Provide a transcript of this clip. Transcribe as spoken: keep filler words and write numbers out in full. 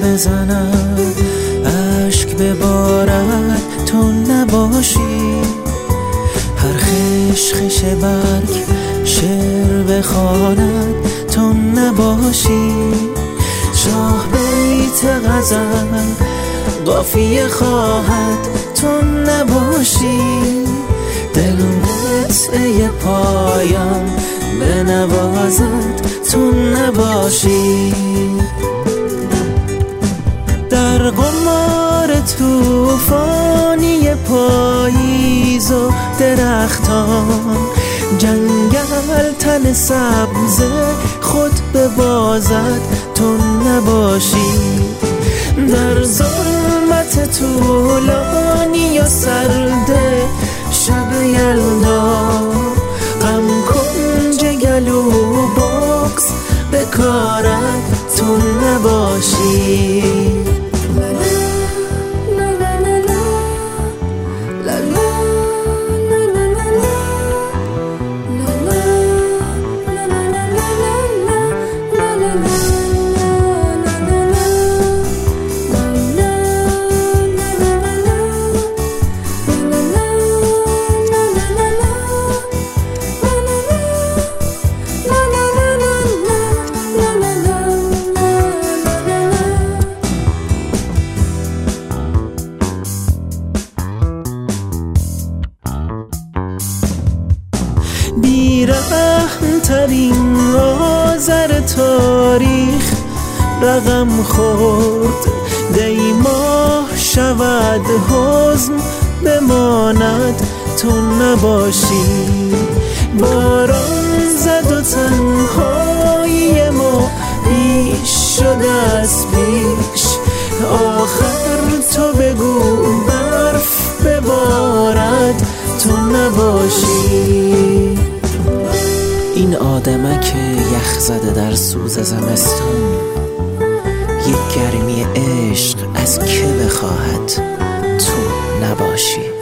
بزند، اشک ببارد تو نباشی. هر خش خش برگ شعر بخواند تو نباشی. شاه بیت غزل قافیه خواهد تو نباشی. دل قطعه پایم بنوازد تو نباشی. در قمار توفانی پاییز و درختان، جنگل تن سبز خود ببازد تو نباشی. در ظلمت طولانی و سرد شب یلدا، غم کنج گلو بغض بکارد تو نباشی. بیرحم ترین آذر تاریخ رقم خورد. دی ماه شود حزن بماند تو نباشی. باران زد و تنهایی ما بیش شده از پیش. آخر تو بگو برف ببارد تو نباشی. این آدمک یخ زده در سوز زمستان، یک گرمی عشق از که بخواهد تو نباشی.